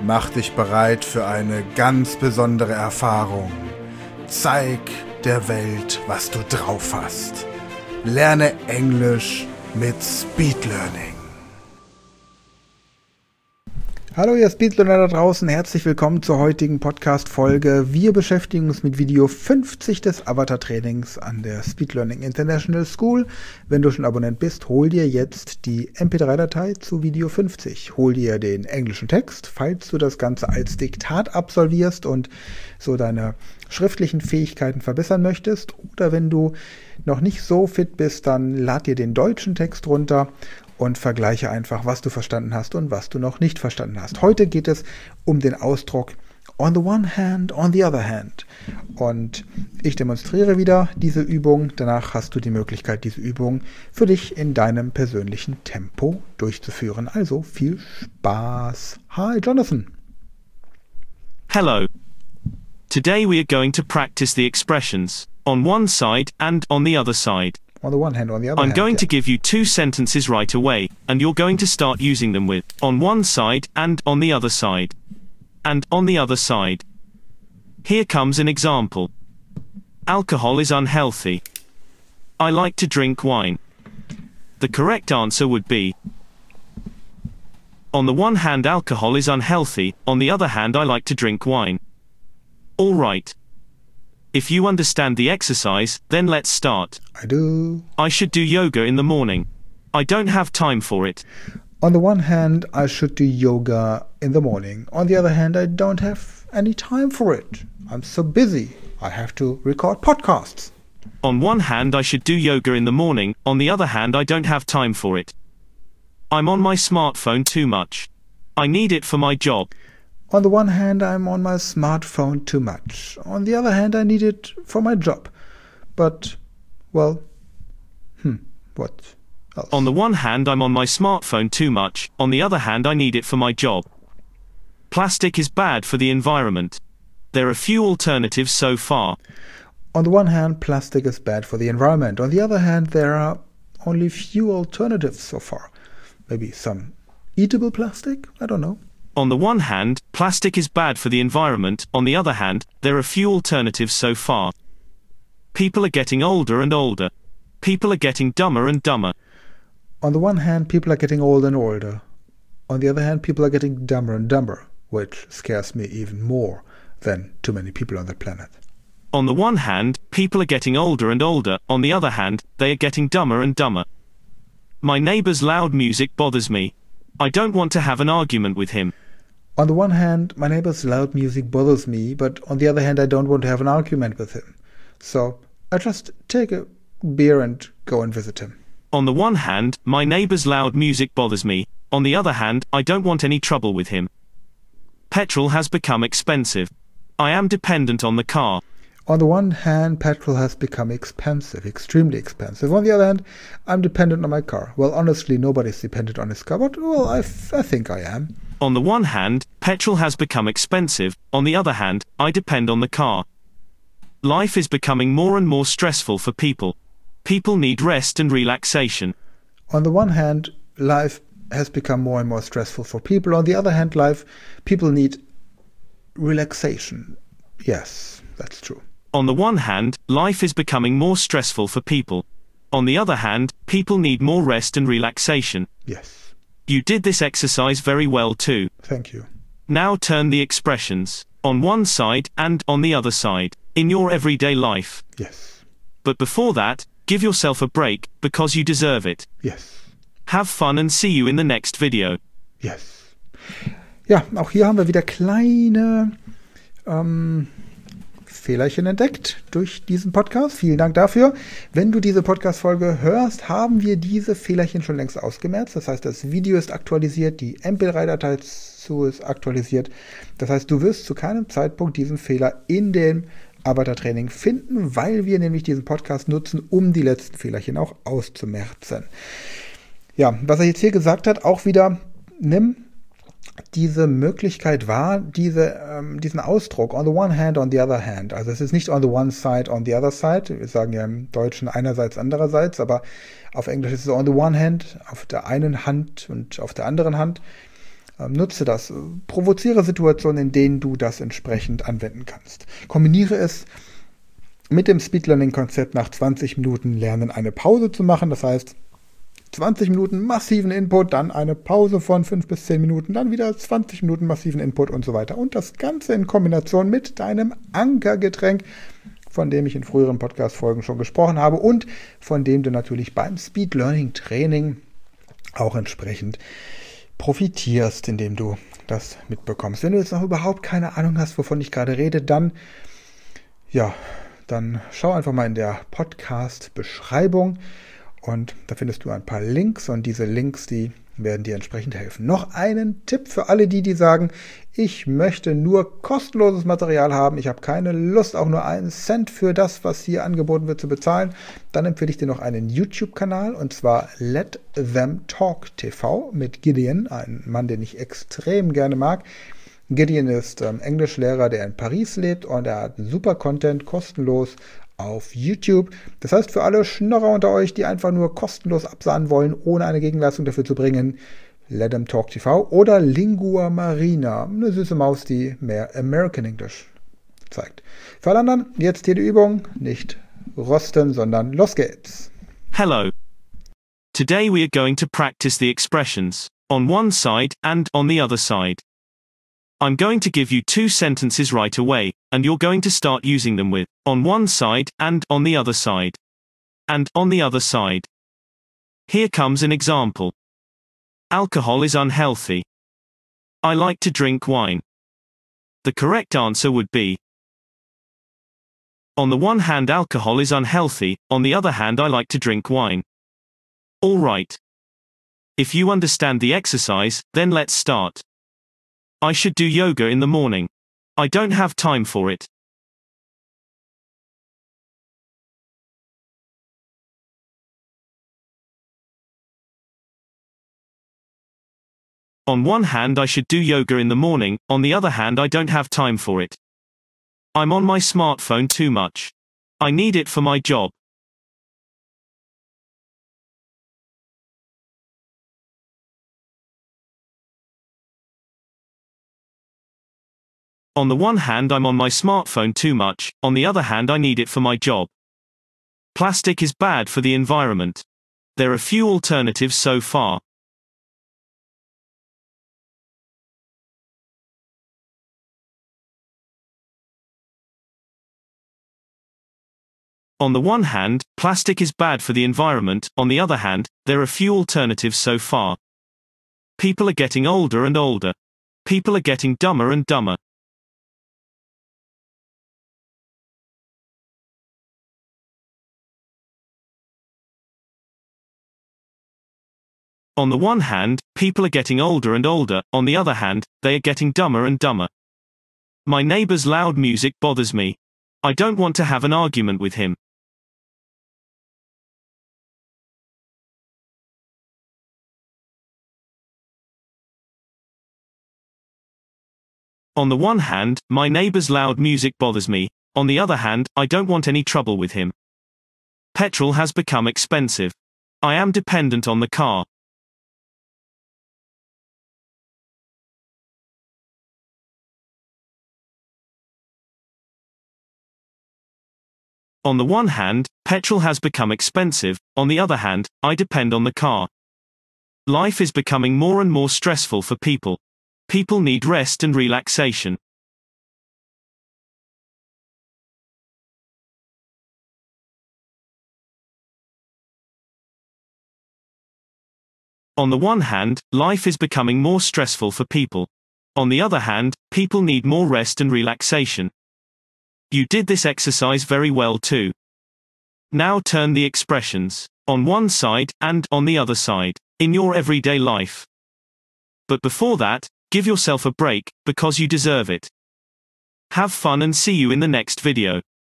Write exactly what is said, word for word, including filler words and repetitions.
Mach dich bereit für eine ganz besondere Erfahrung. Zeig der Welt, was du drauf hast. Lerne Englisch mit Speed Learning. Hallo ihr Speedlearner da draußen, herzlich willkommen zur heutigen Podcast-Folge. Wir beschäftigen uns mit Video fünfzig des Avatar-Trainings an der Speed Learning International School. Wenn du schon Abonnent bist, hol dir jetzt die M P drei Datei zu Video fünfzig. Hol dir den englischen Text, falls du das Ganze als Diktat absolvierst und so deine schriftlichen Fähigkeiten verbessern möchtest. Oder wenn du noch nicht so fit bist, dann lad dir den deutschen Text runter und vergleiche einfach, was du verstanden hast und was du noch nicht verstanden hast. Heute geht es um den Ausdruck on the one hand, on the other hand. Und ich demonstriere wieder diese Übung. Danach hast du die Möglichkeit, diese Übung für dich in deinem persönlichen Tempo durchzuführen. Also viel Spaß. Hi, Jonathan. Hello. Today we are going to practice the expressions on one side and on the other side. On the one hand, on the other I'm hand, going yeah. to give you two sentences right away, and you're going to start using them with on one side and on the other side. And on the other side. Here comes an example. Alcohol is unhealthy. I like to drink wine. The correct answer would be: on the one hand, alcohol is unhealthy, on the other hand, I like to drink wine. All right. If you understand the exercise, then let's start. I do. I should do yoga in the morning. I don't have time for it. On the one hand, I should do yoga in the morning. On the other hand, I don't have any time for it. I'm so busy. I have to record podcasts. On one hand, I should do yoga in the morning. On the other hand, I don't have time for it. I'm on my smartphone too much. I need it for my job. On the one hand, I'm on my smartphone too much. On the other hand, I need it for my job. But, well, hmm, what else? On the one hand, I'm on my smartphone too much. On the other hand, I need it for my job. Plastic is bad for the environment. There are few alternatives so far. On the one hand, plastic is bad for the environment. On the other hand, there are only few alternatives so far. Maybe some eatable plastic? I don't know. On the one hand, plastic is bad for the environment. On the other hand, there are few alternatives so far. People are getting older and older. People are getting dumber and dumber. On the one hand, people are getting older and older. On the other hand, people are getting dumber and dumber, which scares me even more than too many people on the planet. On the one hand, people are getting older and older. On the other hand, they are getting dumber and dumber. My neighbor's loud music bothers me. I don't want to have an argument with him. On the one hand, my neighbor's loud music bothers me, but on the other hand, I don't want to have an argument with him. So I just take a beer and go and visit him. On the one hand, my neighbor's loud music bothers me. On the other hand, I don't want any trouble with him. Petrol has become expensive. I am dependent on the car. On the one hand, petrol has become expensive, extremely expensive. On the other hand, I'm dependent on my car. Well, honestly, nobody's dependent on his car, but, well, I, f- I think I am. On the one hand, petrol has become expensive. On the other hand, I depend on the car. Life is becoming more and more stressful for people. People need rest and relaxation. On the one hand, life has become more and more stressful for people. On the other hand, life, people need relaxation. Yes, that's true. On the one hand, life is becoming more stressful for people. On the other hand, people need more rest and relaxation. Yes. You did this exercise very well too. Thank you. Now turn the expressions on one side and on the other side in your everyday life. Yes. But before that, give yourself a break because you deserve it. Yes. Have fun and see you in the next video. Yes. Ja, auch hier haben wir wieder kleine ähm, Fehlerchen entdeckt durch diesen Podcast. Vielen Dank dafür. Wenn du diese Podcast-Folge hörst, haben wir diese Fehlerchen schon längst ausgemerzt. Das heißt, das Video ist aktualisiert, die M P drei Datei zu ist aktualisiert. Das heißt, du wirst zu keinem Zeitpunkt diesen Fehler in dem Avatar-Training finden, weil wir nämlich diesen Podcast nutzen, um die letzten Fehlerchen auch auszumerzen. Ja, was er jetzt hier gesagt hat, auch wieder, nimm diese Möglichkeit wahr, diese, ähm, diesen Ausdruck on the one hand, on the other hand. Also es ist nicht on the one side, on the other side. Wir sagen ja im Deutschen einerseits, andererseits, aber auf Englisch ist es on the one hand, auf der einen Hand und auf der anderen Hand. Ähm, nutze das. Provoziere Situationen, in denen du das entsprechend anwenden kannst. Kombiniere es mit dem Speed Learning Konzept, nach zwanzig Minuten Lernen eine Pause zu machen. Das heißt, zwanzig Minuten massiven Input, dann eine Pause von fünf bis zehn Minuten, dann wieder zwanzig Minuten massiven Input und so weiter. Und das Ganze in Kombination mit deinem Ankergetränk, von dem ich in früheren Podcast-Folgen schon gesprochen habe und von dem du natürlich beim Speed Learning Training auch entsprechend profitierst, indem du das mitbekommst. Wenn du jetzt noch überhaupt keine Ahnung hast, wovon ich gerade rede, dann, ja, dann schau einfach mal in der Podcast-Beschreibung und da findest du ein paar Links und diese Links, die werden dir entsprechend helfen. Noch einen Tipp für alle die, die sagen, ich möchte nur kostenloses Material haben, ich habe keine Lust, auch nur einen Cent für das, was hier angeboten wird, zu bezahlen. Dann empfehle ich dir noch einen YouTube-Kanal und zwar Let Them Talk T V mit Gideon, ein Mann, den ich extrem gerne mag. Gideon ist ähm, Englischlehrer, der in Paris lebt und er hat super Content, kostenlos auf YouTube. Das heißt, für alle Schnorrer unter euch, die einfach nur kostenlos absahnen wollen, ohne eine Gegenleistung dafür zu bringen, Let Them Talk T V oder Lingua Marina, eine süße Maus, die mehr American English zeigt. Für alle anderen, jetzt hier die Übung, nicht rosten, sondern los geht's. Hello. Today we are going to practice the expressions on one side and on the other side. I'm going to give you two sentences right away, and you're going to start using them with on one side and on the other side. And on the other side. Here comes an example. Alcohol is unhealthy. I like to drink wine. The correct answer would be: on the one hand, alcohol is unhealthy, on the other hand, I like to drink wine. All right. If you understand the exercise, then let's start. I should do yoga in the morning. I don't have time for it. On one hand, I should do yoga in the morning, on the other hand, I don't have time for it. I'm on my smartphone too much. I need it for my job. On the one hand, I'm on my smartphone too much, on the other hand, I need it for my job. Plastic is bad for the environment. There are few alternatives so far. On the one hand, plastic is bad for the environment, on the other hand, there are few alternatives so far. People are getting older and older. People are getting dumber and dumber. On the one hand, people are getting older and older, on the other hand, they are getting dumber and dumber. My neighbor's loud music bothers me. I don't want to have an argument with him. On the one hand, my neighbor's loud music bothers me, on the other hand, I don't want any trouble with him. Petrol has become expensive. I am dependent on the car. On the one hand, petrol has become expensive, on the other hand, I depend on the car. Life is becoming more and more stressful for people. People need rest and relaxation. On the one hand, life is becoming more stressful for people. On the other hand, people need more rest and relaxation. You did this exercise very well too. Now turn the expressions on one side and on the other side in your everyday life. But before that, give yourself a break, because you deserve it. Have fun and see you in the next video.